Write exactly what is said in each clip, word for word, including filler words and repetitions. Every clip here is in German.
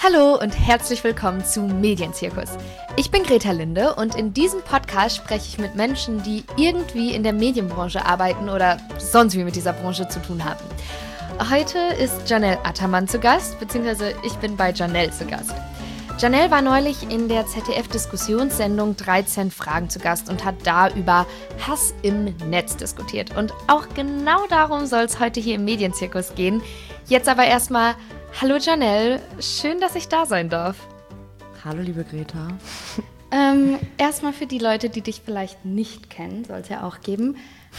Hallo und herzlich willkommen zu Medienzirkus. Ich bin Greta Linde und in diesem Podcast spreche ich mit Menschen, die irgendwie in der Medienbranche arbeiten oder sonst wie mit dieser Branche zu tun haben. Heute ist Janelle Attermann zu Gast, beziehungsweise ich bin bei Janelle zu Gast. Janelle war neulich in der Z D F-Diskussionssendung dreizehn Fragen zu Gast und hat da über Hass im Netz diskutiert. Und auch genau darum soll es heute hier im Medienzirkus gehen. Jetzt aber erstmal, hallo Janelle, schön, dass ich da sein darf. Hallo liebe Greta. Ähm, erstmal für die Leute, die dich vielleicht nicht kennen, soll es ja auch geben.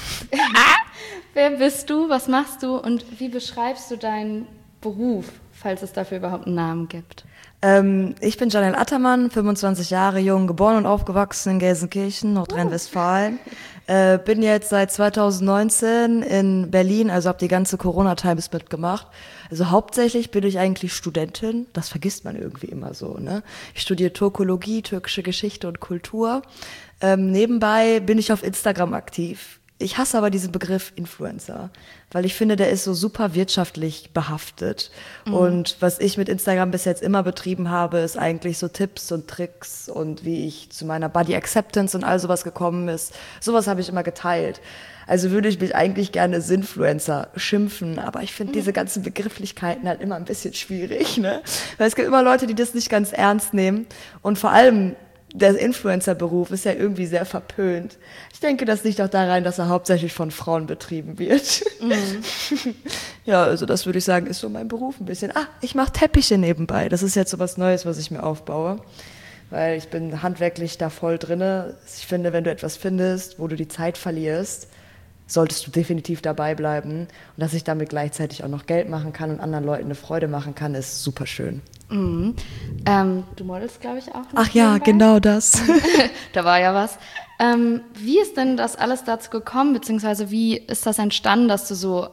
Wer bist du, was machst du und wie beschreibst du deinen Beruf, falls es dafür überhaupt einen Namen gibt? Ähm, ich bin Janelle Attermann, fünfundzwanzig Jahre jung, geboren und aufgewachsen in Gelsenkirchen, Nordrhein-Westfalen. Uh. Äh, bin jetzt seit zweitausendneunzehn in Berlin, also habe die ganze Corona-Times mitgemacht. Also hauptsächlich bin ich eigentlich Studentin, das vergisst man irgendwie immer so, ne? Ich studiere Turkologie, türkische Geschichte und Kultur. Ähm, nebenbei bin ich auf Instagram aktiv. Ich hasse aber diesen Begriff Influencer, weil ich finde, der ist so super wirtschaftlich behaftet. Mhm. Und was ich mit Instagram bis jetzt immer betrieben habe, ist eigentlich so Tipps und Tricks und wie ich zu meiner Body Acceptance und all sowas gekommen ist. Sowas habe ich immer geteilt. Also würde ich mich eigentlich gerne als Influencer schimpfen, aber ich finde mhm. diese ganzen Begrifflichkeiten halt immer ein bisschen schwierig, ne? Weil es gibt immer Leute, die das nicht ganz ernst nehmen und vor allem der Influencer-Beruf ist ja irgendwie sehr verpönt. Ich denke, das liegt auch daran, dass er hauptsächlich von Frauen betrieben wird. Mhm. Ja, also das würde ich sagen, ist so mein Beruf ein bisschen. Ah, ich mache Teppiche nebenbei. Das ist jetzt so was Neues, was ich mir aufbaue. Weil ich bin handwerklich da voll drinne. Ich finde, wenn du etwas findest, wo du die Zeit verlierst, solltest du definitiv dabei bleiben. Und dass ich damit gleichzeitig auch noch Geld machen kann und anderen Leuten eine Freude machen kann, ist super schön. Mhm. Ähm, du modelst, glaube ich, auch. Ach ja, nebenbei. Genau das. Da war ja was. Ähm, wie ist denn das alles dazu gekommen, beziehungsweise wie ist das entstanden, dass du so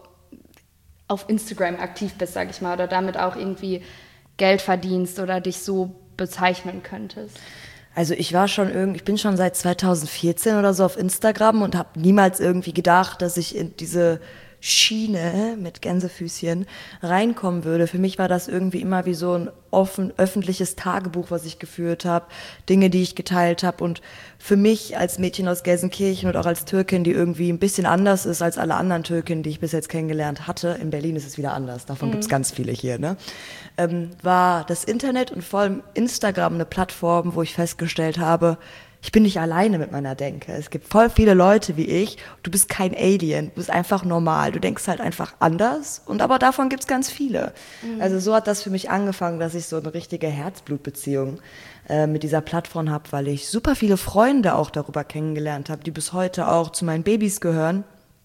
auf Instagram aktiv bist, sag ich mal, oder damit auch irgendwie Geld verdienst oder dich so bezeichnen könntest? Also ich war schon irgendwie, ich bin schon seit zweitausendvierzehn oder so auf Instagram und habe niemals irgendwie gedacht, dass ich in diese Schiene mit Gänsefüßchen reinkommen würde. Für mich war das irgendwie immer wie so ein offen, öffentliches Tagebuch, was ich geführt habe, Dinge, die ich geteilt habe. Und für mich als Mädchen aus Gelsenkirchen und auch als Türkin, die irgendwie ein bisschen anders ist als alle anderen Türkinnen, die ich bis jetzt kennengelernt hatte, in Berlin ist es wieder anders, davon mhm. gibt es ganz viele hier, ne? ähm, war das Internet und vor allem Instagram eine Plattform, wo ich festgestellt habe, ich bin nicht alleine mit meiner Denke. Es gibt voll viele Leute wie ich. Du bist kein Alien, du bist einfach normal. Du denkst halt einfach anders und aber davon gibt's ganz viele. Mhm. Also so hat das für mich angefangen, dass ich so eine richtige Herzblutbeziehung äh, mit dieser Plattform habe, weil ich super viele Freunde auch darüber kennengelernt habe, die bis heute auch zu meinen Babys gehören.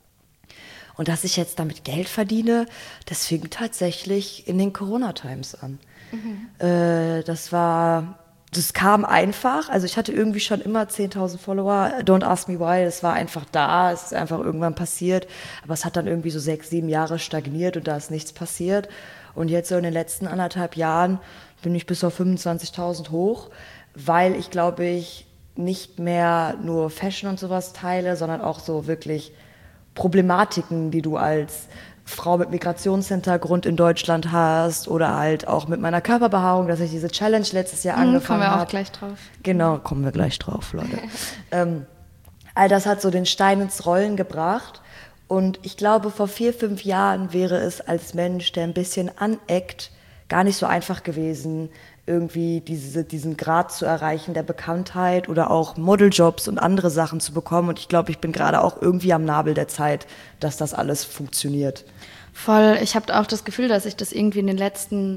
Und dass ich jetzt damit Geld verdiene, das fing tatsächlich in den Corona-Times an. Mhm. Äh, das war... Das kam einfach, also ich hatte irgendwie schon immer zehntausend Follower, don't ask me why, das war einfach da, es ist einfach irgendwann passiert, aber es hat dann irgendwie so sechs, sieben Jahre stagniert und da ist nichts passiert und jetzt so in den letzten anderthalb Jahren bin ich bis auf fünfundzwanzigtausend hoch, weil ich glaube ich nicht mehr nur Fashion und sowas teile, sondern auch so wirklich Problematiken, die du als Frau mit Migrationshintergrund in Deutschland hast oder halt auch mit meiner Körperbehaarung, dass ich diese Challenge letztes Jahr mhm, angefangen habe. Kommen wir auch hab. gleich drauf. Genau, kommen wir gleich drauf, Leute. ähm, all das hat so den Stein ins Rollen gebracht und ich glaube, vor vier, fünf Jahren wäre es als Mensch, der ein bisschen aneckt, gar nicht so einfach gewesen, irgendwie diese, diesen Grad zu erreichen der Bekanntheit oder auch Modeljobs und andere Sachen zu bekommen. Und ich glaube, ich bin gerade auch irgendwie am Nabel der Zeit, dass das alles funktioniert. Voll. Ich habe auch das Gefühl, dass sich das irgendwie in den letzten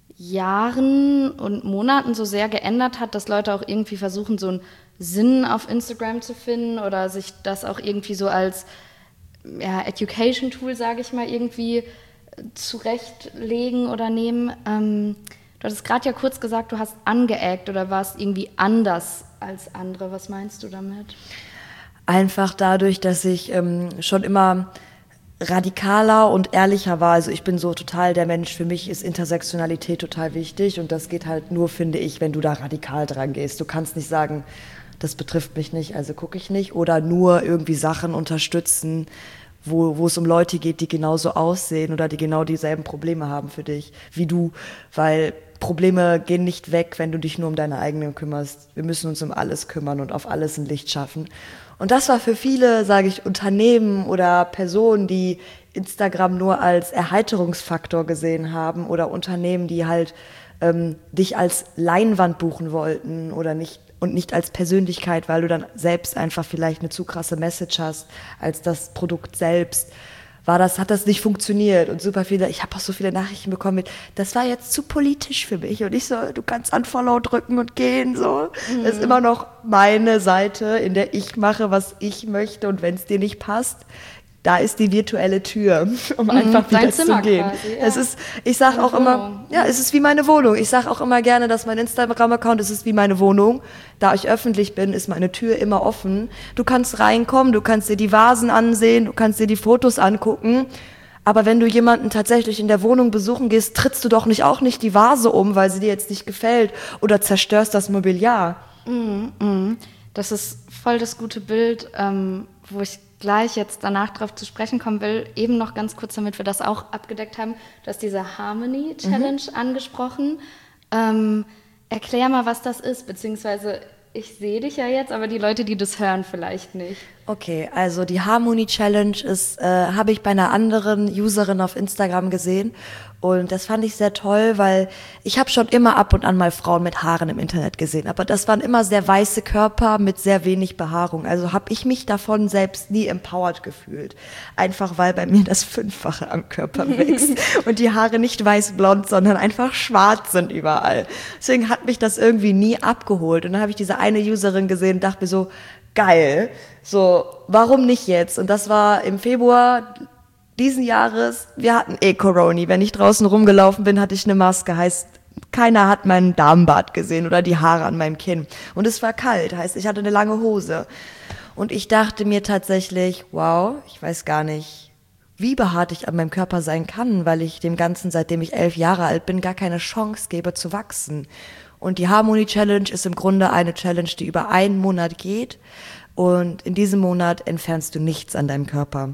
Jahren und Monaten so sehr geändert hat, dass Leute auch irgendwie versuchen, so einen Sinn auf Instagram zu finden oder sich das auch irgendwie so als ja, Education-Tool, sage ich mal, irgendwie zurechtlegen oder nehmen. Ähm, Du hattest gerade ja kurz gesagt, du hast angeeckt oder warst irgendwie anders als andere. Was meinst du damit? Einfach dadurch, dass ich ähm, schon immer radikaler und ehrlicher war. Also ich bin so total der Mensch, für mich ist Intersektionalität total wichtig und das geht halt nur, finde ich, wenn du da radikal dran gehst. Du kannst nicht sagen, das betrifft mich nicht, also gucke ich nicht oder nur irgendwie Sachen unterstützen, wo, wo es um Leute geht, die genauso aussehen oder die genau dieselben Probleme haben für dich, wie du, weil Probleme gehen nicht weg, wenn du dich nur um deine eigenen kümmerst. Wir müssen uns um alles kümmern und auf alles ein Licht schaffen. Und das war für viele, sage ich, Unternehmen oder Personen, die Instagram nur als Erheiterungsfaktor gesehen haben oder Unternehmen, die halt ähm, dich als Leinwand buchen wollten oder nicht und nicht als Persönlichkeit, weil du dann selbst einfach vielleicht eine zu krasse Message hast als das Produkt selbst. War das, hat das nicht funktioniert und super viele, ich habe auch so viele Nachrichten bekommen mit, das war jetzt zu politisch für mich und ich so, du kannst Unfollow drücken und gehen, so. Mhm. Das ist immer noch meine Seite, in der ich mache, was ich möchte und wenn es dir nicht passt, da ist die virtuelle Tür, um mhm, einfach wieder zu gehen. Quasi, ja. Es ist, ich sage auch Wohnung. immer, ja, es ist wie meine Wohnung. Ich sage auch immer gerne, dass mein Instagram-Account, es ist wie meine Wohnung. Da ich öffentlich bin, ist meine Tür immer offen. Du kannst reinkommen, du kannst dir die Vasen ansehen, du kannst dir die Fotos angucken. Aber wenn du jemanden tatsächlich in der Wohnung besuchen gehst, trittst du doch nicht auch nicht die Vase um, weil sie dir jetzt nicht gefällt oder zerstörst das Mobiliar. Mhm, mhm. Das ist voll das gute Bild, ähm, wo ich gleich jetzt danach drauf zu sprechen kommen will, eben noch ganz kurz, damit wir das auch abgedeckt haben. Du hast diese Harmony Challenge mhm. angesprochen. Ähm, erklär mal, was das ist, beziehungsweise ich sehe dich ja jetzt, aber die Leute, die das hören, vielleicht nicht. Okay, also die Harmony Challenge ist, äh, habe ich bei einer anderen Userin auf Instagram gesehen und das fand ich sehr toll, weil ich habe schon immer ab und an mal Frauen mit Haaren im Internet gesehen, aber das waren immer sehr weiße Körper mit sehr wenig Behaarung, also habe ich mich davon selbst nie empowered gefühlt, einfach weil bei mir das Fünffache am Körper wächst und die Haare nicht weiß-blond, sondern einfach schwarz sind überall. Deswegen hat mich das irgendwie nie abgeholt und dann habe ich diese eine Userin gesehen und dachte mir so, geil, so, warum nicht jetzt? Und das war im Februar diesen Jahres, wir hatten eh Corona, wenn ich draußen rumgelaufen bin, hatte ich eine Maske, heißt, keiner hat meinen Darmbart gesehen oder die Haare an meinem Kinn. Und es war kalt, heißt, ich hatte eine lange Hose. Und ich dachte mir tatsächlich, wow, ich weiß gar nicht, wie behaart ich an meinem Körper sein kann, weil ich dem Ganzen, seitdem ich elf Jahre alt bin, gar keine Chance gebe zu wachsen. Und die Harmony Challenge ist im Grunde eine Challenge, die über einen Monat geht. Und in diesem Monat entfernst du nichts an deinem Körper,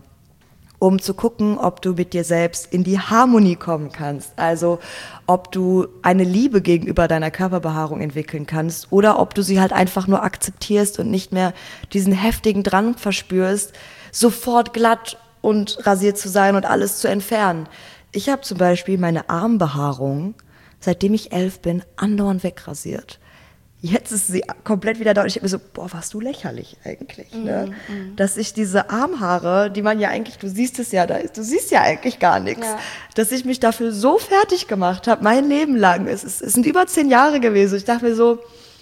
um zu gucken, ob du mit dir selbst in die Harmonie kommen kannst. Also ob du eine Liebe gegenüber deiner Körperbehaarung entwickeln kannst oder ob du sie halt einfach nur akzeptierst und nicht mehr diesen heftigen Drang verspürst, sofort glatt und rasiert zu sein und alles zu entfernen. Ich habe zum Beispiel meine Armbehaarung, seitdem ich elf bin, andauernd wegrasiert. Jetzt ist sie komplett wieder da und ich habe mir so, boah, warst du lächerlich eigentlich, ne? Mm, mm. Dass ich diese Armhaare, die man ja eigentlich, du siehst es ja, da ist, du siehst ja eigentlich gar nichts, ja. Dass ich mich dafür so fertig gemacht habe, mein Leben lang. Es, ist, es sind über zehn Jahre gewesen. Ich dachte mir so,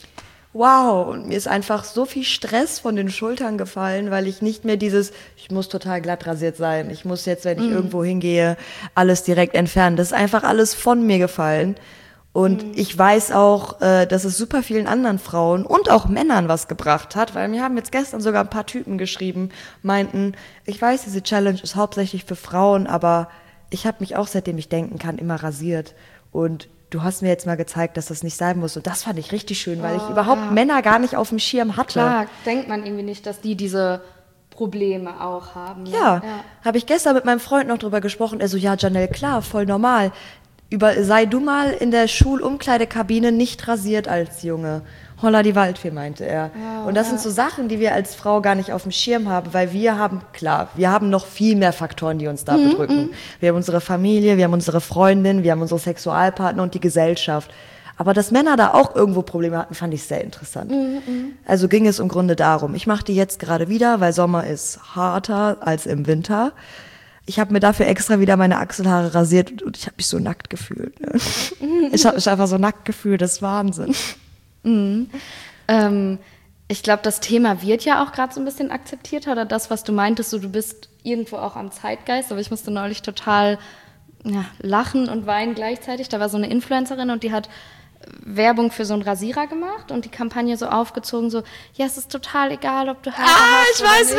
wow, und mir ist einfach so viel Stress von den Schultern gefallen, weil ich nicht mehr dieses, ich muss total glatt rasiert sein, ich muss jetzt, wenn ich mm. irgendwo hingehe, alles direkt entfernen. Das ist einfach alles von mir gefallen. Und mhm. ich weiß auch, äh, dass es super vielen anderen Frauen und auch Männern was gebracht hat, weil mir haben jetzt gestern sogar ein paar Typen geschrieben, meinten, ich weiß, diese Challenge ist hauptsächlich für Frauen, aber ich habe mich auch, seitdem ich denken kann, immer rasiert. Und du hast mir jetzt mal gezeigt, dass das nicht sein muss. Und das fand ich richtig schön, weil oh, ich überhaupt ja. Männer gar nicht auf dem Schirm hatte. Klar, denkt man irgendwie nicht, dass die diese Probleme auch haben. Ne? Ja, ja. Habe ich gestern mit meinem Freund noch drüber gesprochen. Er so, ja, Janelle, klar, voll normal. Über, sei du mal in der Schulumkleidekabine nicht rasiert als Junge. Holla die Waldfee, meinte er. Wow, und das ja. sind so Sachen, die wir als Frau gar nicht auf dem Schirm haben, weil wir haben, klar, wir haben noch viel mehr Faktoren, die uns da mhm, bedrücken. Mhm. Wir haben unsere Familie, wir haben unsere Freundin, wir haben unsere Sexualpartner und die Gesellschaft. Aber dass Männer da auch irgendwo Probleme hatten, fand ich sehr interessant. Mhm, also ging es im Grunde darum. Ich mache die jetzt gerade wieder, weil Sommer ist harter als im Winter. Ich habe mir dafür extra wieder meine Achselhaare rasiert und ich habe mich so nackt gefühlt. Ne? Ich habe mich einfach so nackt gefühlt, das ist Wahnsinn. Mhm. Ähm, ich glaube, das Thema wird ja auch gerade so ein bisschen akzeptierter oder das, was du meintest, so du bist irgendwo auch am Zeitgeist, aber ich musste neulich total ja, lachen und weinen gleichzeitig. Da war so eine Influencerin und die hat Werbung für so einen Rasierer gemacht und die Kampagne so aufgezogen, so, ja, es ist total egal, ob du Haare ah, hast ich weiß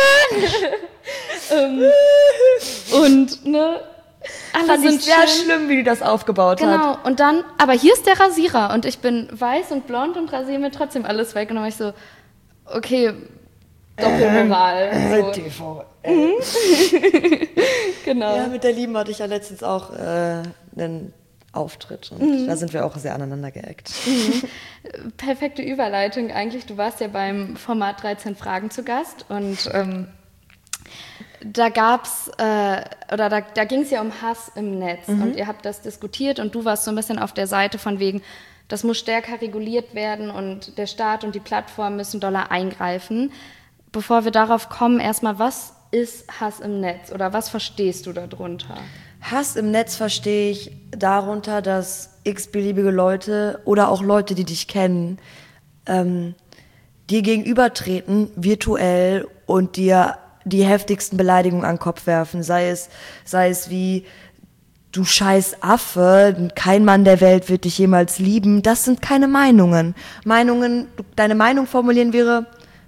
welche! ähm, und, ne, alle fand sind ich sehr schön. Schlimm, wie die das aufgebaut genau. hat. Genau, und dann, aber hier ist der Rasierer und ich bin weiß und blond und rasiere mir trotzdem alles weg und dann war ich so, okay, Doppelmoral. Äh, So. T V. Äh. Genau. Ja, mit der Lieben hatte ich ja letztens auch äh, einen Auftritt und mhm. da sind wir auch sehr aneinander geeckt. Mhm. Perfekte Überleitung eigentlich. Du warst ja beim Format dreizehn Fragen zu Gast und ähm, da gab's äh, oder da, da ging es ja um Hass im Netz mhm. und ihr habt das diskutiert und du warst so ein bisschen auf der Seite von wegen, das muss stärker reguliert werden und der Staat und die Plattform müssen doller eingreifen. Bevor wir darauf kommen, erstmal, was ist Hass im Netz oder was verstehst du darunter? Hass im Netz verstehe ich darunter, dass x-beliebige Leute oder auch Leute, die dich kennen, ähm, dir gegenübertreten, virtuell und dir die heftigsten Beleidigungen an den Kopf werfen. Sei es, sei es wie, du scheiß Affe, kein Mann der Welt wird dich jemals lieben. Das sind keine Meinungen. Meinungen, deine Meinung formulieren wäre,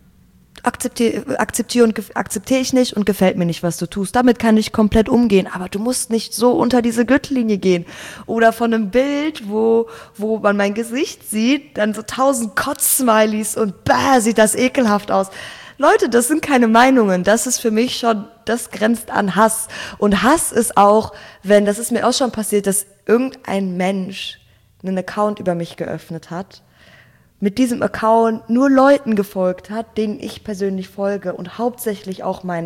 akzeptiere akzeptier und akzeptiere ich nicht und gefällt mir nicht, was du tust. Damit kann ich komplett umgehen, aber du musst nicht so unter diese Gürtellinie gehen. Oder von einem Bild, wo, wo man mein Gesicht sieht, dann so tausend Kotz-Smileys und bäh, sieht das ekelhaft aus. Leute, das sind keine Meinungen. Das ist für mich schon, das grenzt an Hass. Und Hass ist auch, wenn, das ist mir auch schon passiert, dass irgendein Mensch einen Account über mich geöffnet hat, mit diesem Account nur Leuten gefolgt hat, denen ich persönlich folge und hauptsächlich auch meinen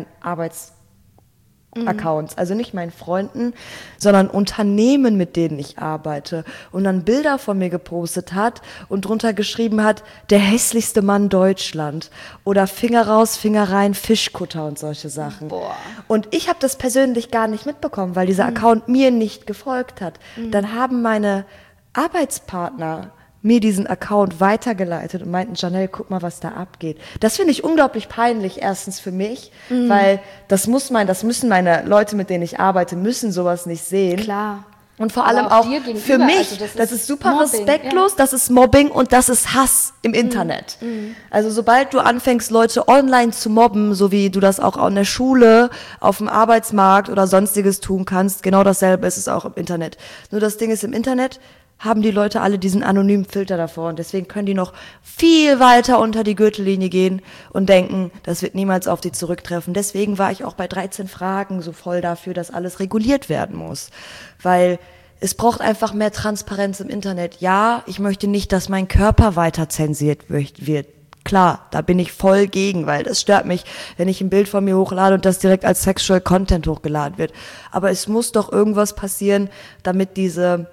Arbeitsaccounts, mhm. also nicht meinen Freunden, sondern Unternehmen, mit denen ich arbeite und dann Bilder von mir gepostet hat und drunter geschrieben hat, der hässlichste Mann Deutschland oder Finger raus, Finger rein, Fischkutter und solche Sachen. Boah. Und ich habe das persönlich gar nicht mitbekommen, weil dieser mhm. Account mir nicht gefolgt hat. Mhm. Dann haben meine Arbeitspartner mir diesen Account weitergeleitet und meinten, Janelle, guck mal, was da abgeht. Das finde ich unglaublich peinlich, erstens für mich, mhm. weil das muss mein, das müssen meine Leute, mit denen ich arbeite, müssen sowas nicht sehen. Klar. Und vor allem auch, auch für mich, also das, ist das ist super Mobbing, respektlos, ja. Das ist Mobbing und das ist Hass im Internet. Mhm. Also sobald du anfängst, Leute online zu mobben, so wie du das auch an der Schule, auf dem Arbeitsmarkt oder sonstiges tun kannst, genau dasselbe ist es auch im Internet. Nur das Ding ist, im Internet haben die Leute alle diesen anonymen Filter davor und deswegen können die noch viel weiter unter die Gürtellinie gehen und denken, das wird niemals auf die zurücktreffen. Deswegen war ich auch bei dreizehn Fragen so voll dafür, dass alles reguliert werden muss, weil es braucht einfach mehr Transparenz im Internet. Ja, ich möchte nicht, dass mein Körper weiter zensiert wird. Klar, da bin ich voll gegen, weil das stört mich, wenn ich ein Bild von mir hochlade und das direkt als Sexual Content hochgeladen wird. Aber es muss doch irgendwas passieren, damit diese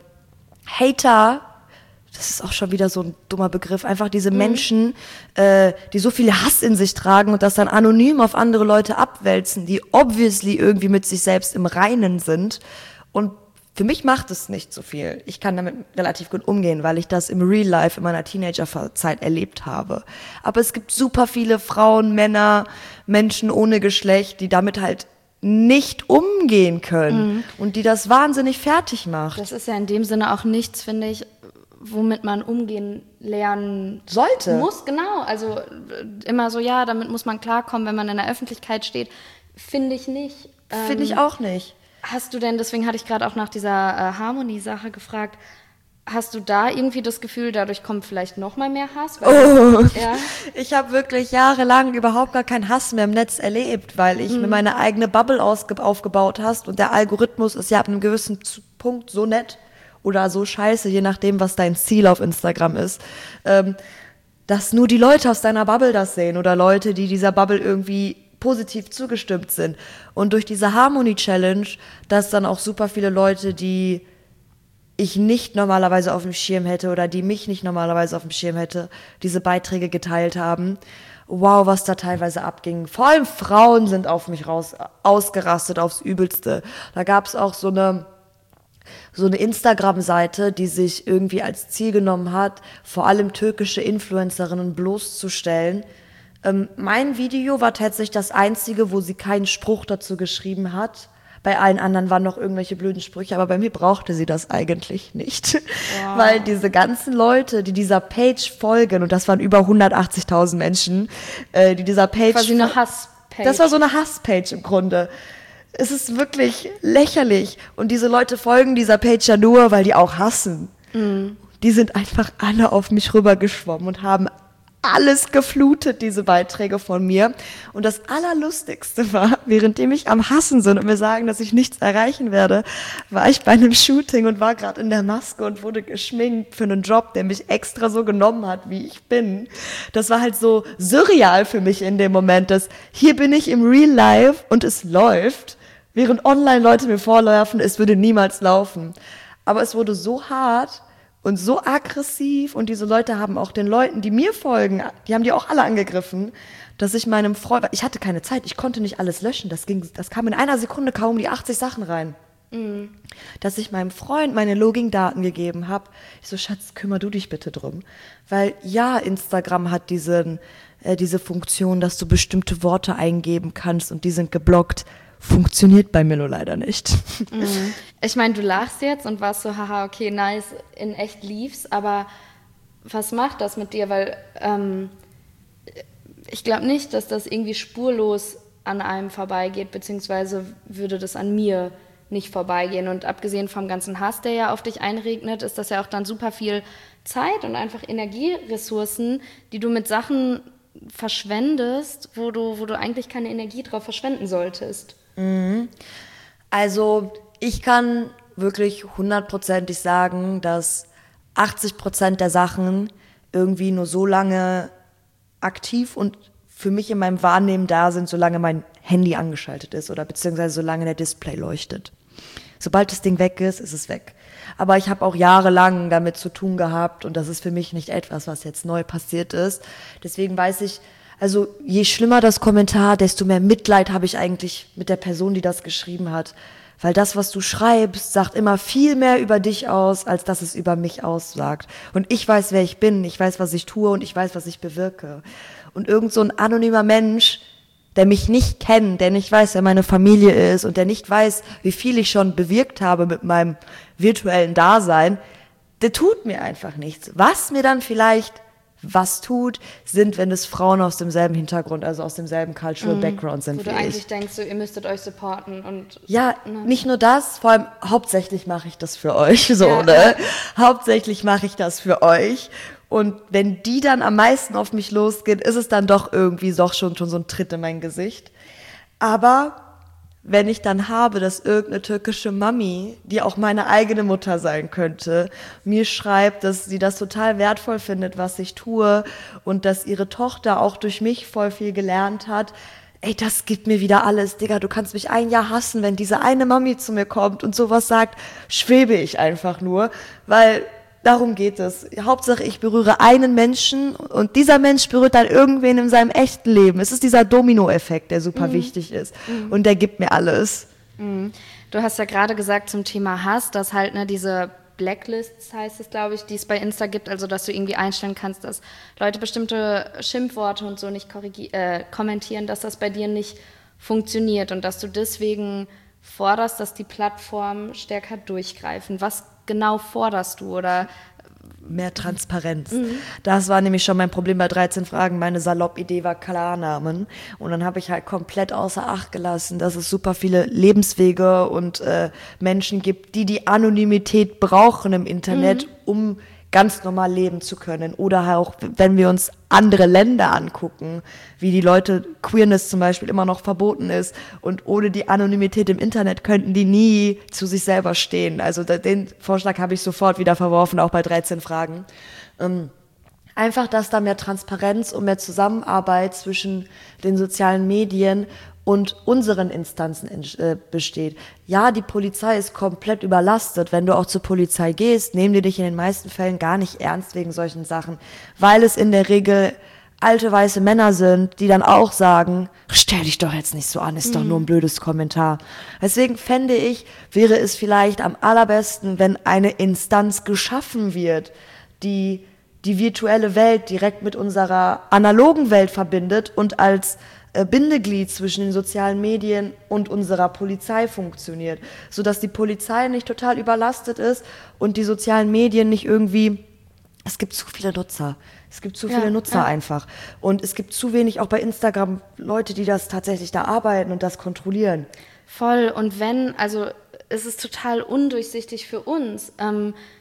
Hater, das ist auch schon wieder so ein dummer Begriff, einfach diese mhm. Menschen, äh, die so viel Hass in sich tragen und das dann anonym auf andere Leute abwälzen, die obviously irgendwie mit sich selbst im Reinen sind. Und für mich macht es nicht so viel. Ich kann damit relativ gut umgehen, weil ich das im Real Life in meiner Teenagerzeit erlebt habe. Aber es gibt super viele Frauen, Männer, Menschen ohne Geschlecht, die damit halt nicht umgehen können mhm. und die das wahnsinnig fertig macht. Das ist ja in dem Sinne auch nichts, finde ich, womit man umgehen lernen sollte. Muss, genau. Also immer so, ja, damit muss man klarkommen, wenn man in der Öffentlichkeit steht. Finde ich nicht. Finde ähm, ich auch nicht. Hast du denn, deswegen hatte ich gerade auch nach dieser äh, Harmonie-Sache gefragt, hast du da irgendwie das Gefühl, dadurch kommt vielleicht noch mal mehr Hass? Weil, oh. ja? Ich habe wirklich jahrelang überhaupt gar keinen Hass mehr im Netz erlebt, weil ich mhm. mir meine eigene Bubble ausge- aufgebaut hast und der Algorithmus ist ja ab einem gewissen Punkt so nett oder so scheiße, je nachdem, was dein Ziel auf Instagram ist, ähm, dass nur die Leute aus deiner Bubble das sehen oder Leute, die dieser Bubble irgendwie positiv zugestimmt sind. Und durch diese Harmony-Challenge, dass dann auch super viele Leute, die ich nicht normalerweise auf dem Schirm hätte oder die mich nicht normalerweise auf dem Schirm hätte, diese Beiträge geteilt haben. Wow, was da teilweise abging. Vor allem Frauen sind auf mich raus ausgerastet aufs Übelste. Da gab es auch so eine so eine Instagram-Seite, die sich irgendwie als Ziel genommen hat, vor allem türkische Influencerinnen bloßzustellen. Ähm, mein Video war tatsächlich das einzige, wo sie keinen Spruch dazu geschrieben hat. Bei allen anderen waren noch irgendwelche blöden Sprüche, aber bei mir brauchte sie das eigentlich nicht. Wow. Weil diese ganzen Leute, die dieser Page folgen, und das waren über hundertachtzigtausend Menschen, äh, die dieser Page... Quasi eine Hasspage. Das war so eine Hasspage im Grunde. Es ist wirklich lächerlich. Und diese Leute folgen dieser Page ja nur, weil die auch hassen. Mhm. Die sind einfach alle auf mich rübergeschwommen und haben alles geflutet, diese Beiträge von mir. Und das Allerlustigste war, währenddem ich am Hassen sind und mir sagen, dass ich nichts erreichen werde, war ich bei einem Shooting und war gerade in der Maske und wurde geschminkt für einen Job, der mich extra so genommen hat, wie ich bin. Das war halt so surreal für mich in dem Moment, dass hier bin ich im Real Life und es läuft, während online Leute mir vorlaufen, es würde niemals laufen. Aber es wurde so hart und so aggressiv und diese Leute haben auch den Leuten, die mir folgen, die haben die auch alle angegriffen, dass ich meinem Freund, ich hatte keine Zeit, ich konnte nicht alles löschen, das ging, das kam in einer Sekunde kaum die achtzig Sachen rein. Mhm. Dass ich meinem Freund meine Login-Daten gegeben habe. Ich so, Schatz, kümmer du dich bitte drum. Weil ja, Instagram hat diesen, äh, diese Funktion, dass du bestimmte Worte eingeben kannst und die sind geblockt. Funktioniert bei mir nur leider nicht. Mhm. Ich meine, du lachst jetzt und warst so, haha, okay, nice, in echt lief's, aber was macht das mit dir? Weil ähm, ich glaube nicht, dass das irgendwie spurlos an einem vorbeigeht, beziehungsweise würde das an mir nicht vorbeigehen. Und abgesehen vom ganzen Hass, der ja auf dich einregnet, ist das ja auch dann super viel Zeit und einfach Energieressourcen, die du mit Sachen verschwendest, wo du, wo du eigentlich keine Energie drauf verschwenden solltest. Also ich kann wirklich hundertprozentig sagen, dass achtzig Prozent der Sachen irgendwie nur so lange aktiv und für mich in meinem Wahrnehmen da sind, solange mein Handy angeschaltet ist oder beziehungsweise solange der Display leuchtet. Sobald das Ding weg ist, ist es weg. Aber ich habe auch jahrelang damit zu tun gehabt und das ist für mich nicht etwas, was jetzt neu passiert ist. Deswegen weiß ich, also je schlimmer das Kommentar, desto mehr Mitleid habe ich eigentlich mit der Person, die das geschrieben hat. Weil das, was du schreibst, sagt immer viel mehr über dich aus, als dass es über mich aussagt. Und ich weiß, wer ich bin, ich weiß, was ich tue und ich weiß, was ich bewirke. Und irgend so ein anonymer Mensch, der mich nicht kennt, der nicht weiß, wer meine Familie ist und der nicht weiß, wie viel ich schon bewirkt habe mit meinem virtuellen Dasein, der tut mir einfach nichts. Was mir dann vielleicht was tut, sind, wenn es Frauen aus demselben Hintergrund, also aus demselben Cultural mm, Background sind wo wie du eigentlich ich. denkst, so, ihr müsstet euch supporten und ja, ne? Nicht nur das, vor allem hauptsächlich mache ich das für euch, so, ja, ne? Ja. Hauptsächlich mache ich das für euch. Und wenn die dann am meisten auf mich losgehen, ist es dann doch irgendwie doch schon, schon so ein Tritt in mein Gesicht. Aber wenn ich dann habe, dass irgendeine türkische Mami, die auch meine eigene Mutter sein könnte, mir schreibt, dass sie das total wertvoll findet, was ich tue und dass ihre Tochter auch durch mich voll viel gelernt hat, ey, das gibt mir wieder alles, Digga, du kannst mich ein Jahr hassen, wenn diese eine Mami zu mir kommt und sowas sagt, schwebe ich einfach nur, weil darum geht es. Hauptsache, ich berühre einen Menschen und dieser Mensch berührt dann irgendwen in seinem echten Leben. Es ist dieser Domino-Effekt, der super mhm. wichtig ist. Mhm. Und der gibt mir alles. Mhm. Du hast ja gerade gesagt zum Thema Hass, dass halt ne, diese Blacklists, heißt es, glaube ich, die es bei Insta gibt, also dass du irgendwie einstellen kannst, dass Leute bestimmte Schimpfworte und so nicht korrigi- äh, kommentieren, dass das bei dir nicht funktioniert und dass du deswegen forderst, dass die Plattformen stärker durchgreifen. Was genau forderst du oder mehr Transparenz. Mhm. Das war nämlich schon mein Problem bei dreizehn Fragen. Meine Salopp-Idee war Klarnamen. Und dann habe ich halt komplett außer Acht gelassen, dass es super viele Lebenswege und äh, Menschen gibt, die die Anonymität brauchen im Internet, mhm. um ganz normal leben zu können. Oder auch, wenn wir uns andere Länder angucken, wie die Leute, Queerness zum Beispiel immer noch verboten ist und ohne die Anonymität im Internet könnten die nie zu sich selber stehen. Also den Vorschlag habe ich sofort wieder verworfen, auch bei dreizehn Fragen. Ähm, einfach, dass da mehr Transparenz und mehr Zusammenarbeit zwischen den sozialen Medien und unseren Instanzen äh, besteht. Ja, die Polizei ist komplett überlastet. Wenn du auch zur Polizei gehst, nehmen die dich in den meisten Fällen gar nicht ernst wegen solchen Sachen, weil es in der Regel alte weiße Männer sind, die dann auch sagen, stell dich doch jetzt nicht so an, ist mhm. doch nur ein blödes Kommentar. Deswegen fände ich, wäre es vielleicht am allerbesten, wenn eine Instanz geschaffen wird, die die virtuelle Welt direkt mit unserer analogen Welt verbindet und als Bindeglied zwischen den sozialen Medien und unserer Polizei funktioniert, sodass die Polizei nicht total überlastet ist und die sozialen Medien nicht irgendwie, es gibt zu viele Nutzer, es gibt zu viele ja, Nutzer ja. einfach und es gibt zu wenig auch bei Instagram Leute, die das tatsächlich da arbeiten und das kontrollieren. Voll und wenn, also es ist total undurchsichtig für uns, ähm,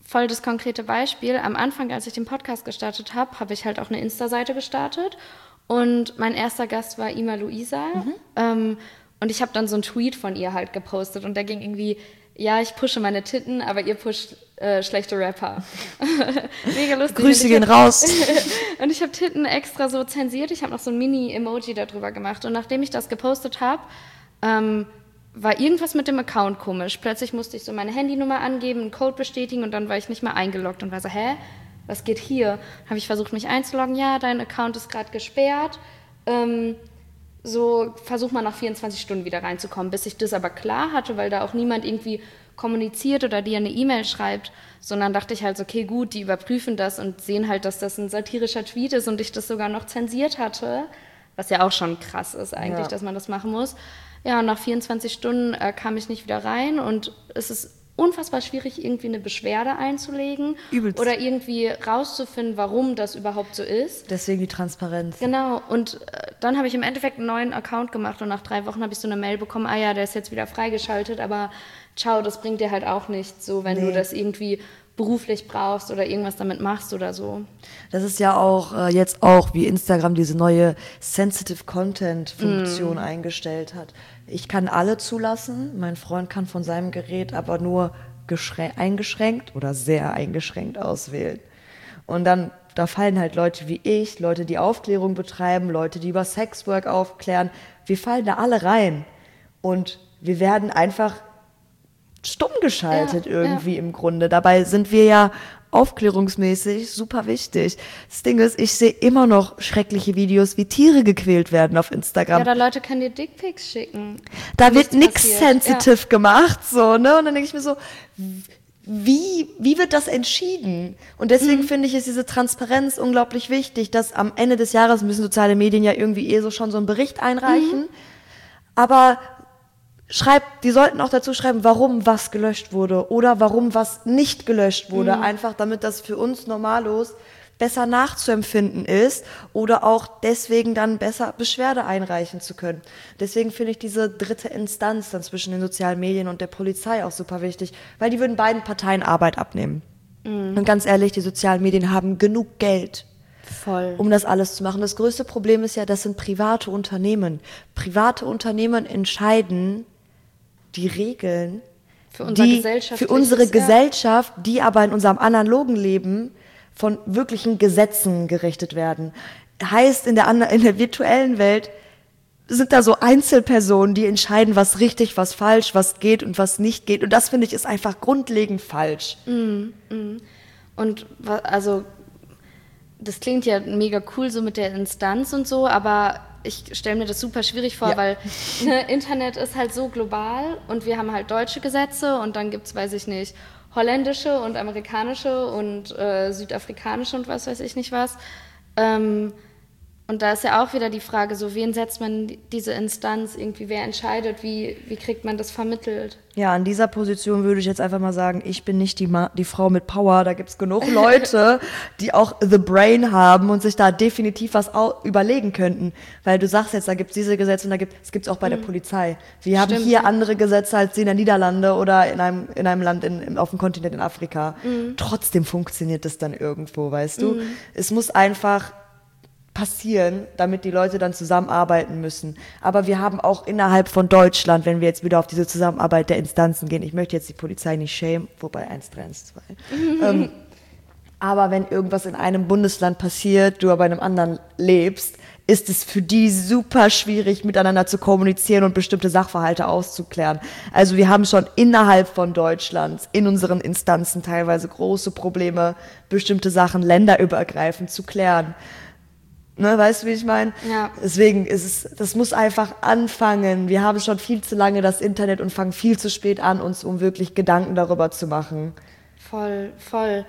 voll das konkrete Beispiel. Am Anfang, als ich den Podcast gestartet habe, habe ich halt auch eine Insta-Seite gestartet. Und mein erster Gast war Ima Luisa. Mhm. Ähm, und ich habe dann so einen Tweet von ihr halt gepostet. Und da ging irgendwie, ja, ich pushe meine Titten, aber ihr pusht äh, schlechte Rapper. Mega lustig. Grüße gehen raus. Und ich habe Titten extra so zensiert. Ich habe noch so ein Mini-Emoji darüber gemacht. Und nachdem ich das gepostet habe, ähm, war irgendwas mit dem Account komisch. Plötzlich musste ich so meine Handynummer angeben, einen Code bestätigen und dann war ich nicht mehr eingeloggt und war so, hä, was geht hier? Habe ich versucht, mich einzuloggen. Ja, dein Account ist gerade gesperrt. Ähm, so, versuch mal nach vierundzwanzig Stunden wieder reinzukommen, bis ich das aber klar hatte, weil da auch niemand irgendwie kommuniziert oder dir eine E-Mail schreibt, sondern dachte ich halt, okay, gut, die überprüfen das und sehen halt, dass das ein satirischer Tweet ist und ich das sogar noch zensiert hatte, was ja auch schon krass ist eigentlich, ja. dass man das machen muss. Ja, und nach vierundzwanzig Stunden äh, kam ich nicht wieder rein und es ist unfassbar schwierig, irgendwie eine Beschwerde einzulegen. Übelst. Oder irgendwie rauszufinden, warum das überhaupt so ist. Deswegen die Transparenz. Genau, und äh, dann habe ich im Endeffekt einen neuen Account gemacht und nach drei Wochen habe ich so eine Mail bekommen, ah ja, der ist jetzt wieder freigeschaltet, aber ciao, das bringt dir halt auch nichts, so wenn nee. du das irgendwie beruflich brauchst oder irgendwas damit machst oder so. Das ist ja auch äh, jetzt auch, wie Instagram diese neue Sensitive Content Funktion mm. eingestellt hat. Ich kann alle zulassen, mein Freund kann von seinem Gerät aber nur eingeschränkt oder sehr eingeschränkt auswählen. Und dann, da fallen halt Leute wie ich, Leute, die Aufklärung betreiben, Leute, die über Sexwork aufklären, wir fallen da alle rein. Und wir werden einfach stumm geschaltet ja, irgendwie ja. im Grunde. Dabei sind wir ja aufklärungsmäßig super wichtig. Das Ding ist, ich sehe immer noch schreckliche Videos, wie Tiere gequält werden auf Instagram. Ja, da Leute können dir Dickpics schicken. Da wird nichts sensitive ja. gemacht, so, ne? Und dann denke ich mir so, wie, wie wird das entschieden? Und deswegen mhm. finde ich, ist diese Transparenz unglaublich wichtig, dass am Ende des Jahres müssen soziale Medien ja irgendwie eh so schon so einen Bericht einreichen. Mhm. Aber schreibt, die sollten auch dazu schreiben, warum was gelöscht wurde oder warum was nicht gelöscht wurde. Mhm. Einfach damit das für uns Normalos besser nachzuempfinden ist oder auch deswegen dann besser Beschwerde einreichen zu können. Deswegen finde ich diese dritte Instanz dann zwischen den sozialen Medien und der Polizei auch super wichtig, weil die würden beiden Parteien Arbeit abnehmen. Mhm. Und ganz ehrlich, die sozialen Medien haben genug Geld, Voll. um das alles zu machen. Das größte Problem ist ja, das sind private Unternehmen. Private Unternehmen entscheiden die Regeln für, unser die, für unsere ja. Gesellschaft, die aber in unserem analogen Leben von wirklichen Gesetzen gerichtet werden. Heißt, in der, in der virtuellen Welt sind da so Einzelpersonen, die entscheiden, was richtig, was falsch, was geht und was nicht geht. Und das, finde ich, ist einfach grundlegend falsch. Mm, mm. Und also, das klingt ja mega cool so mit der Instanz und so, aber ich stelle mir das super schwierig vor, ja. weil ne, Internet ist halt so global und wir haben halt deutsche Gesetze und dann gibt es, weiß ich nicht, holländische und amerikanische und äh, südafrikanische und was weiß ich nicht was. Ähm, und da ist ja auch wieder die Frage, so wen setzt man diese Instanz irgendwie, wer entscheidet, wie, wie kriegt man das vermittelt? Ja, an dieser Position würde ich jetzt einfach mal sagen, ich bin nicht die, Ma- die Frau mit Power, da gibt es genug Leute, die auch the brain haben und sich da definitiv was au- überlegen könnten, weil du sagst jetzt, da gibt es diese Gesetze und da gibt es gibt's auch bei mhm. der Polizei. Wir Stimmt. haben hier andere Gesetze als die in den Niederlande oder in einem, in einem Land in, auf dem Kontinent in Afrika. Mhm. Trotzdem funktioniert das dann irgendwo, weißt du? Mhm. Es muss einfach passieren, damit die Leute dann zusammenarbeiten müssen. Aber wir haben auch innerhalb von Deutschland, wenn wir jetzt wieder auf diese Zusammenarbeit der Instanzen gehen, ich möchte jetzt die Polizei nicht schämen, wobei eins, drei, eins, zwei. Mhm. Ähm, aber wenn irgendwas in einem Bundesland passiert, du aber in einem anderen lebst, ist es für die super schwierig, miteinander zu kommunizieren und bestimmte Sachverhalte auszuklären. Also wir haben schon innerhalb von Deutschland in unseren Instanzen teilweise große Probleme, bestimmte Sachen länderübergreifend zu klären. Ne, weißt du, wie ich meine? Ja. Deswegen ist es, das muss einfach anfangen. Wir haben schon viel zu lange das Internet und fangen viel zu spät an, uns um wirklich Gedanken darüber zu machen. Voll, voll.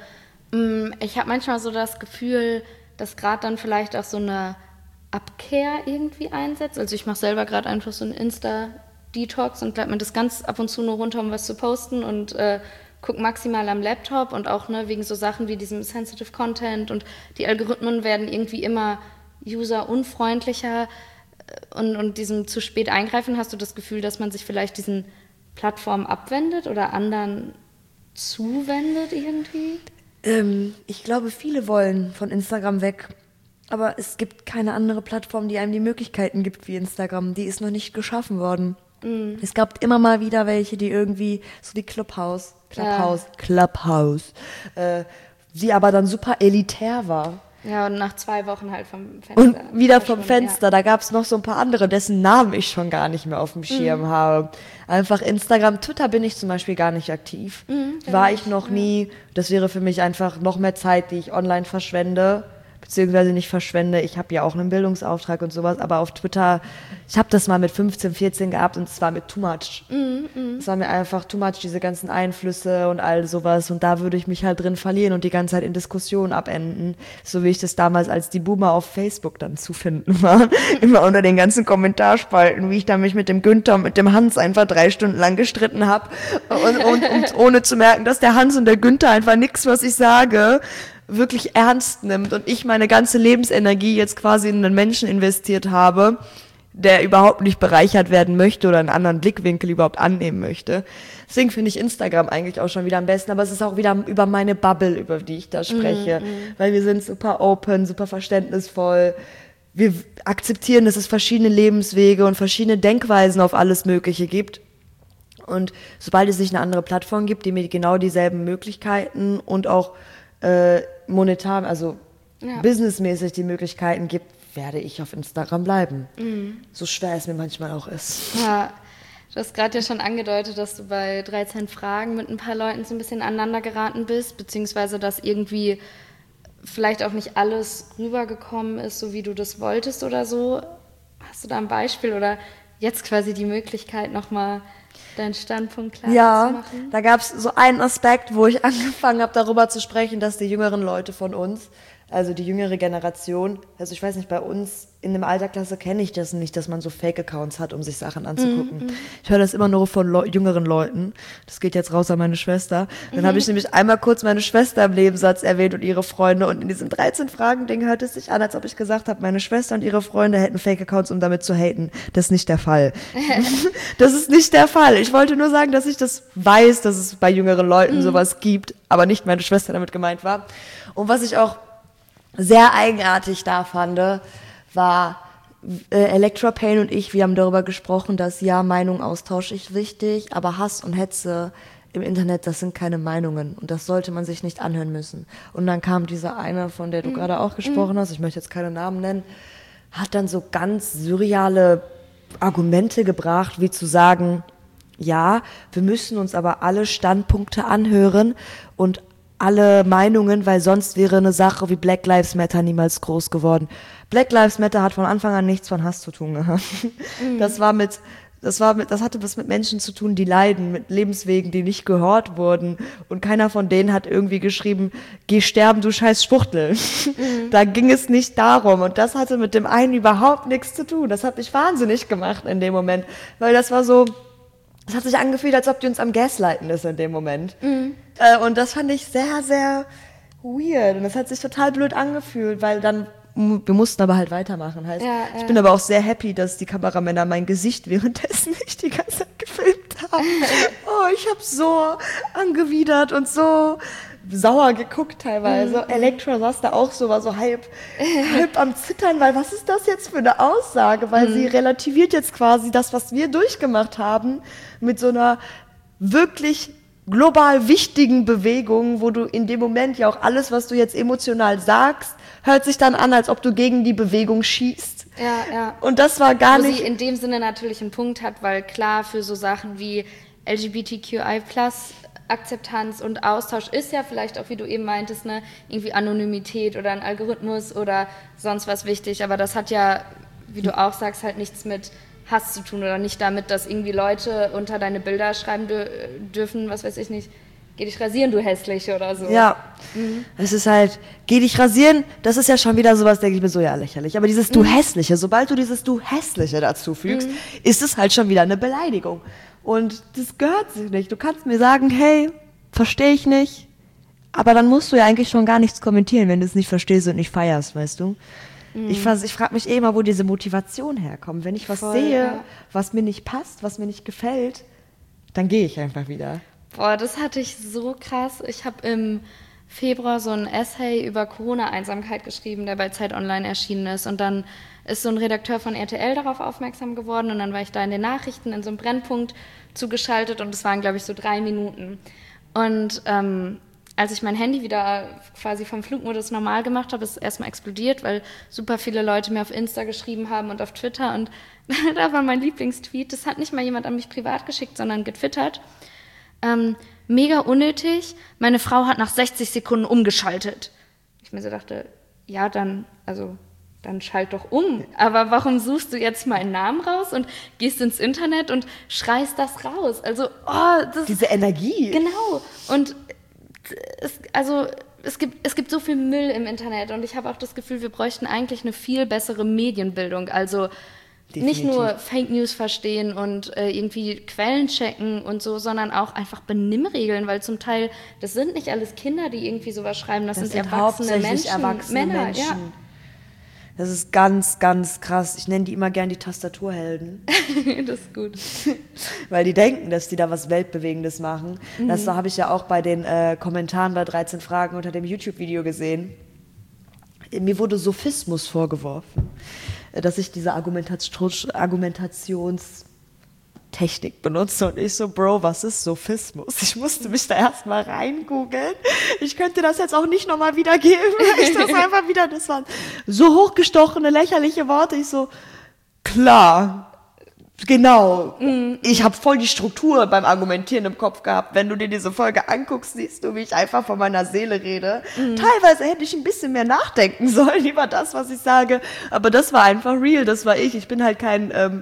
Ich habe manchmal so das Gefühl, dass gerade dann vielleicht auch so eine Abkehr irgendwie einsetzt. Also ich mache selber gerade einfach so einen Insta-Detox und lade mir das ganz ab und zu nur runter, um was zu posten und äh, gucke maximal am Laptop und auch ne, wegen so Sachen wie diesem Sensitive Content und die Algorithmen werden irgendwie immer userunfreundlicher und, und diesem zu spät eingreifen, hast du das Gefühl, dass man sich vielleicht diesen Plattformen abwendet oder anderen zuwendet irgendwie? Ähm, ich glaube, viele wollen von Instagram weg. Aber es gibt keine andere Plattform, die einem die Möglichkeiten gibt wie Instagram. Die ist noch nicht geschaffen worden. Mm. Es gab immer mal wieder welche, die irgendwie, so wie Clubhouse, Clubhouse, ja. Clubhouse, äh, die aber dann super elitär war. Ja, und nach zwei Wochen halt vom Fenster. Und wieder vom Fenster, ja. Da gab es noch so ein paar andere, dessen Namen ich schon gar nicht mehr auf dem Schirm mhm. habe. Einfach Instagram, Twitter bin ich zum Beispiel gar nicht aktiv. Mhm, war ich noch ja. nie. Das wäre für mich einfach noch mehr Zeit, die ich online verschwende. Beziehungsweise nicht verschwende. Ich habe ja auch einen Bildungsauftrag und sowas, aber auf Twitter, ich habe das mal mit fünfzehn, vierzehn gehabt und es war mir too much. Es mm, mm. war mir einfach too much, diese ganzen Einflüsse und all sowas, und da würde ich mich halt drin verlieren und die ganze Zeit in Diskussionen abenden, so wie ich das damals als die Boomer auf Facebook dann zu finden war. Immer unter den ganzen Kommentarspalten, wie ich da mich mit dem Günther und mit dem Hans einfach drei Stunden lang gestritten habe und, und, und ohne zu merken, dass der Hans und der Günther einfach nichts, was ich sage, wirklich ernst nimmt und ich meine ganze Lebensenergie jetzt quasi in einen Menschen investiert habe, der überhaupt nicht bereichert werden möchte oder einen anderen Blickwinkel überhaupt annehmen möchte. Deswegen finde ich Instagram eigentlich auch schon wieder am besten, aber es ist auch wieder über meine Bubble, über die ich da spreche, mm-hmm. weil wir sind super open, super verständnisvoll. Wir akzeptieren, dass es verschiedene Lebenswege und verschiedene Denkweisen auf alles Mögliche gibt. Und sobald es nicht eine andere Plattform gibt, die mir genau dieselben Möglichkeiten und auch äh, monetar, also ja. businessmäßig die Möglichkeiten gibt, werde ich auf Instagram bleiben. Mhm. So schwer es mir manchmal auch ist. Ja, du hast gerade ja schon angedeutet, dass du bei dreizehn Fragen mit ein paar Leuten so ein bisschen aneinander geraten bist, beziehungsweise dass irgendwie vielleicht auch nicht alles rübergekommen ist, so wie du das wolltest oder so. Hast du da ein Beispiel oder jetzt quasi die Möglichkeit, nochmal deinen Standpunkt klar ja, zu machen? Ja, da gab es so einen Aspekt, wo ich angefangen habe, darüber zu sprechen, dass die jüngeren Leute von uns, also die jüngere Generation, also ich weiß nicht, bei uns in der Altersklasse kenne ich das nicht, dass man so Fake-Accounts hat, um sich Sachen anzugucken. Mm, mm. Ich höre das immer nur von Le- jüngeren Leuten. Das geht jetzt raus an meine Schwester. Dann mm. habe ich nämlich einmal kurz meine Schwester im Nebensatz erwähnt und ihre Freunde, und in diesem dreizehn-Fragen-Ding hört es sich an, als ob ich gesagt habe, meine Schwester und ihre Freunde hätten Fake-Accounts, um damit zu haten. Das ist nicht der Fall. Das ist nicht der Fall. Ich wollte nur sagen, dass ich das weiß, dass es bei jüngeren Leuten mm. sowas gibt, aber nicht meine Schwester damit gemeint war. Und was ich auch sehr eigenartig da fand, war äh, Elektra Payne und ich, wir haben darüber gesprochen, dass ja, Meinungsaustausch ist wichtig, aber Hass und Hetze im Internet, das sind keine Meinungen und das sollte man sich nicht anhören müssen. Und dann kam dieser eine, von der du mm. gerade auch gesprochen mm. hast, ich möchte jetzt keine Namen nennen, hat dann so ganz surreale Argumente gebracht, wie zu sagen, ja, wir müssen uns aber alle Standpunkte anhören und alle Meinungen, weil sonst wäre eine Sache wie Black Lives Matter niemals groß geworden. Black Lives Matter hat von Anfang an nichts von Hass zu tun gehabt. Mhm. Das war mit, das war mit, das hatte was mit Menschen zu tun, die leiden, mit Lebenswegen, die nicht gehört wurden. Und keiner von denen hat irgendwie geschrieben, geh sterben, du scheiß Spuchtel. Mhm. Da ging es nicht darum. Und das hatte mit dem einen überhaupt nichts zu tun. Das hat mich wahnsinnig gemacht in dem Moment. Weil das war so, es hat sich angefühlt, als ob die uns am Gaslighten ist in dem Moment. Mhm. Äh, und das fand ich sehr, sehr weird. Und das hat sich total blöd angefühlt, weil dann, wir mussten aber halt weitermachen. Heißt, ja, ja. Ich bin aber auch sehr happy, dass die Kameramänner mein Gesicht währenddessen nicht die ganze Zeit gefilmt haben. Oh, ich habe so angewidert und so sauer geguckt teilweise. Mhm. Elektra saß da auch so, war so halb, halb am Zittern, weil was ist das jetzt für eine Aussage? Weil mhm. sie relativiert jetzt quasi das, was wir durchgemacht haben, mit so einer wirklich global wichtigen Bewegung, wo du in dem Moment ja auch alles, was du jetzt emotional sagst, hört sich dann an, als ob du gegen die Bewegung schießt. Ja, ja. Und das war gar wo nicht... sie in dem Sinne natürlich einen Punkt hat, weil klar, für so Sachen wie L G B T Q I plus Akzeptanz und Austausch ist ja vielleicht auch, wie du eben meintest, ne, irgendwie Anonymität oder ein Algorithmus oder sonst was wichtig, aber das hat ja, wie du auch sagst, halt nichts mit Hass zu tun oder nicht damit, dass irgendwie Leute unter deine Bilder schreiben dür- dürfen, was weiß ich nicht, geh dich rasieren, du Hässliche oder so. Ja, mhm. Es ist halt, geh dich rasieren, das ist ja schon wieder sowas, denke ich mir so, ja, lächerlich. Aber dieses du mhm. Hässliche, sobald du dieses du Hässliche dazu fügst, mhm. ist es halt schon wieder eine Beleidigung. Und das gehört sich nicht. Du kannst mir sagen, hey, verstehe ich nicht, aber dann musst du ja eigentlich schon gar nichts kommentieren, wenn du es nicht verstehst und nicht feierst, weißt du? Mhm. Ich, ich frage mich eh immer, wo diese Motivation herkommt. Wenn ich was Voll, sehe, ja. was mir nicht passt, was mir nicht gefällt, dann gehe ich einfach wieder. Boah, das hatte ich so krass. Ich habe im Februar so ein Essay über Corona-Einsamkeit geschrieben, der bei Zeit Online erschienen ist. Und dann ist so ein Redakteur von R T L darauf aufmerksam geworden. Und dann war ich da in den Nachrichten in so einem Brennpunkt zugeschaltet. Und es waren, glaube ich, so drei Minuten. Und ähm, als ich mein Handy wieder quasi vom Flugmodus normal gemacht habe, ist es erstmal explodiert, weil super viele Leute mir auf Insta geschrieben haben und auf Twitter. Und da war mein Lieblingstweet. Das hat nicht mal jemand an mich privat geschickt, sondern getwittert. Ähm, mega unnötig. Meine Frau hat nach sechzig Sekunden umgeschaltet. Ich mir so dachte, ja, dann, also, dann schalt doch um. Aber warum suchst du jetzt meinen Namen raus und gehst ins Internet und schreist das raus? Also, oh, das... Diese Energie. Genau. Und es, also, es gibt, es gibt so viel Müll im Internet und ich habe auch das Gefühl, wir bräuchten eigentlich eine viel bessere Medienbildung. Also, Definitiv. Nicht nur Fake News verstehen und äh, irgendwie Quellen checken und so, sondern auch einfach Benimmregeln, weil zum Teil, das sind nicht alles Kinder, die irgendwie sowas schreiben, das, das sind, sind erwachsene Menschen. erwachsene Männer, Menschen. Ja. Das ist ganz, ganz krass. Ich nenne die immer gern die Tastaturhelden. Das ist gut. Weil die denken, dass die da was Weltbewegendes machen. Mhm. Das habe ich ja auch bei den äh, Kommentaren bei dreizehn Fragen unter dem YouTube-Video gesehen. Mir wurde Sophismus vorgeworfen, dass ich diese Argumentation, Argumentationstechnik benutze. Und ich so, Bro, was ist Sophismus? Ich musste mich da erstmal reingoogeln. Ich könnte das jetzt auch nicht nochmal wiedergeben. Ich das einfach wieder, das waren so hochgestochene, lächerliche Worte. Ich so, klar, genau. Mhm. Ich habe voll die Struktur beim Argumentieren im Kopf gehabt. Wenn du dir diese Folge anguckst, siehst du, wie ich einfach von meiner Seele rede. Mhm. Teilweise hätte ich ein bisschen mehr nachdenken sollen über das, was ich sage. Aber das war einfach real, das war ich. Ich bin halt kein, ähm,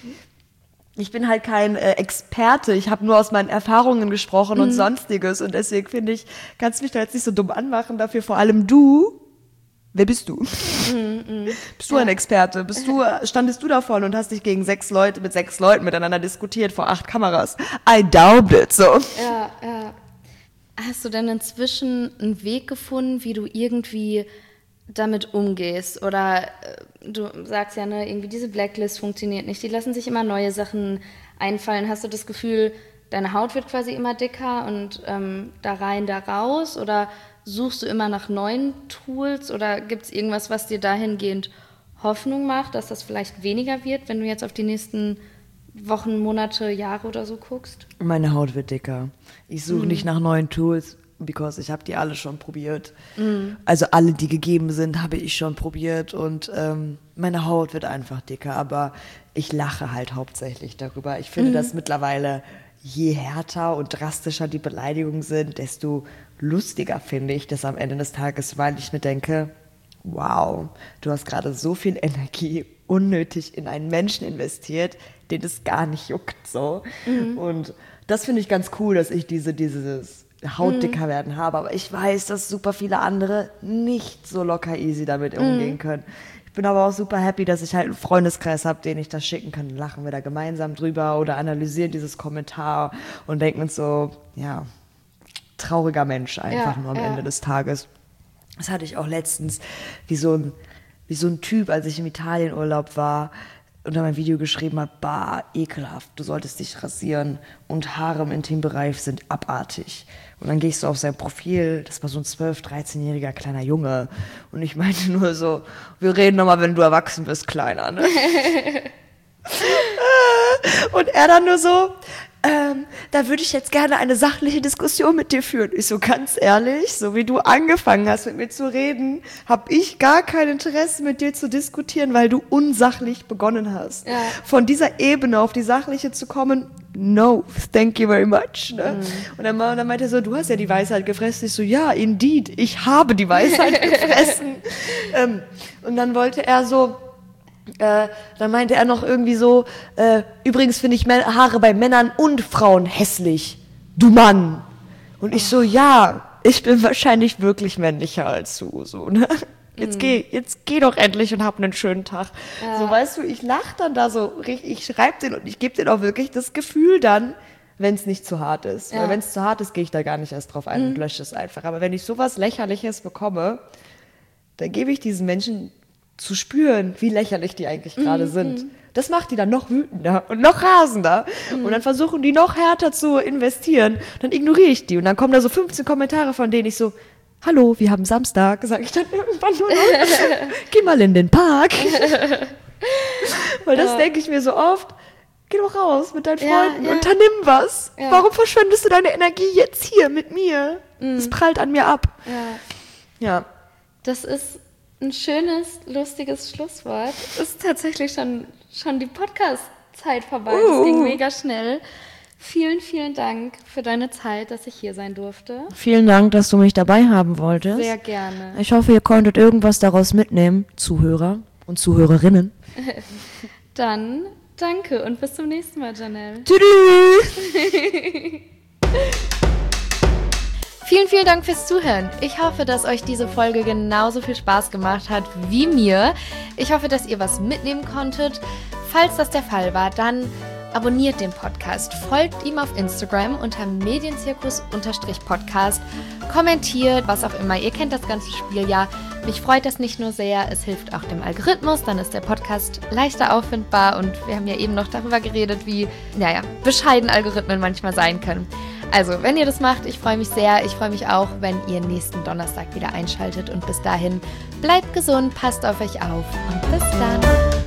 ich bin halt kein äh, Experte. Ich habe nur aus meinen Erfahrungen gesprochen mhm. und Sonstiges. Und deswegen finde ich, kannst du mich da jetzt nicht so dumm anmachen. Dafür vor allem du. Wer bist du? Mm, mm. Bist du ja. ein Experte? Bist du, standest du davon und hast dich gegen sechs Leute, mit sechs Leuten miteinander diskutiert vor acht Kameras? I doubt it, so. Ja, ja. Hast du denn inzwischen einen Weg gefunden, wie du irgendwie damit umgehst? Oder du sagst ja, ne, irgendwie diese Blacklist funktioniert nicht. Die lassen sich immer neue Sachen einfallen. Hast du das Gefühl, deine Haut wird quasi immer dicker und ähm, da rein, da raus? Oder suchst du immer nach neuen Tools oder gibt es irgendwas, was dir dahingehend Hoffnung macht, dass das vielleicht weniger wird, wenn du jetzt auf die nächsten Wochen, Monate, Jahre oder so guckst? Meine Haut wird dicker. Ich suche mhm. nicht nach neuen Tools, because ich habe die alle schon probiert. Mhm. Also alle, die gegeben sind, habe ich schon probiert und ähm, meine Haut wird einfach dicker, aber ich lache halt hauptsächlich darüber. Ich finde, mhm. dass mittlerweile je härter und drastischer die Beleidigungen sind, desto lustiger finde ich das am Ende des Tages, weil ich mir denke, wow, du hast gerade so viel Energie unnötig in einen Menschen investiert, den es gar nicht juckt, so. Mhm. Und das finde ich ganz cool, dass ich diese, dieses Hautdicker werden habe, aber ich weiß, dass super viele andere nicht so locker easy damit umgehen mhm. können. Ich bin aber auch super happy, dass ich halt einen Freundeskreis habe, den ich das schicken kann. Dann lachen wir da gemeinsam drüber oder analysieren dieses Kommentar und denken uns so, ja, trauriger Mensch einfach ja, nur am ja. Ende des Tages. Das hatte ich auch letztens, wie so ein, wie so ein Typ, als ich im Italienurlaub war, unter mein Video geschrieben hat, bah, ekelhaft, du solltest dich rasieren und Haare im Intimbereich sind abartig. Und dann gehst du auf sein Profil, das war so ein zwölf-, dreizehnjähriger kleiner Junge. Und ich meinte nur so, wir reden nochmal, wenn du erwachsen bist, Kleiner, ne? Und er dann nur so, ähm, da würde ich jetzt gerne eine sachliche Diskussion mit dir führen. Ich so, ganz ehrlich, so wie du angefangen hast mit mir zu reden, habe ich gar kein Interesse mit dir zu diskutieren, weil du unsachlich begonnen hast. Ja. Von dieser Ebene auf die sachliche zu kommen, no, thank you very much. Ne? Mhm. Und dann, dann meinte er so, du hast ja die Weisheit gefressen. Ich so, ja, indeed, ich habe die Weisheit gefressen. ähm, und dann wollte er so, Äh, dann meinte er noch irgendwie so, äh, übrigens finde ich Haare bei Männern und Frauen hässlich. Du Mann. Und ich so, ja, ich bin wahrscheinlich wirklich männlicher als du. So, ne? Jetzt, mm. geh, jetzt geh doch endlich und hab einen schönen Tag. Ja. So, weißt du, ich lach dann da so, ich schreibe den und ich gebe dir auch wirklich das Gefühl dann, wenn es nicht zu hart ist. Ja. Weil wenn es zu hart ist, gehe ich da gar nicht erst drauf ein mm. und lösche es einfach. Aber wenn ich sowas Lächerliches bekomme, dann gebe ich diesen Menschen zu spüren, wie lächerlich die eigentlich gerade mm, sind. Mm. Das macht die dann noch wütender und noch rasender. Mhm. Und dann versuchen die noch härter zu investieren. Dann ignoriere ich die. Und dann kommen da so fünfzehn Kommentare, von denen ich so, hallo, wir haben Samstag, sage ich dann irgendwann nur noch. Geh mal in den Park. Weil das ja. denke ich mir so oft. Geh doch raus mit deinen Freunden, ja, ja. unternimm was. Ja. Warum verschwendest du deine Energie jetzt hier mit mir? Es mhm. prallt an mir ab. Ja. ja. Das ist ein schönes, lustiges Schlusswort. Ist tatsächlich schon, schon die Podcast-Zeit vorbei. Uh. Das ging mega schnell. Vielen, vielen Dank für deine Zeit, dass ich hier sein durfte. Vielen Dank, dass du mich dabei haben wolltest. Sehr gerne. Ich hoffe, ihr konntet irgendwas daraus mitnehmen, Zuhörer und Zuhörerinnen. Dann danke und bis zum nächsten Mal, Janelle. Tschüss. Vielen, vielen Dank fürs Zuhören. Ich hoffe, dass euch diese Folge genauso viel Spaß gemacht hat wie mir. Ich hoffe, dass ihr was mitnehmen konntet. Falls das der Fall war, dann abonniert den Podcast, folgt ihm auf Instagram unter medienzirkus-podcast, kommentiert, was auch immer. Ihr kennt das ganze Spiel ja. Mich freut das nicht nur sehr, es hilft auch dem Algorithmus, dann ist der Podcast leichter auffindbar und wir haben ja eben noch darüber geredet, wie, naja, bescheiden Algorithmen manchmal sein können. Also, wenn ihr das macht, ich freue mich sehr. Ich freue mich auch, wenn ihr nächsten Donnerstag wieder einschaltet und bis dahin bleibt gesund, passt auf euch auf und bis dann.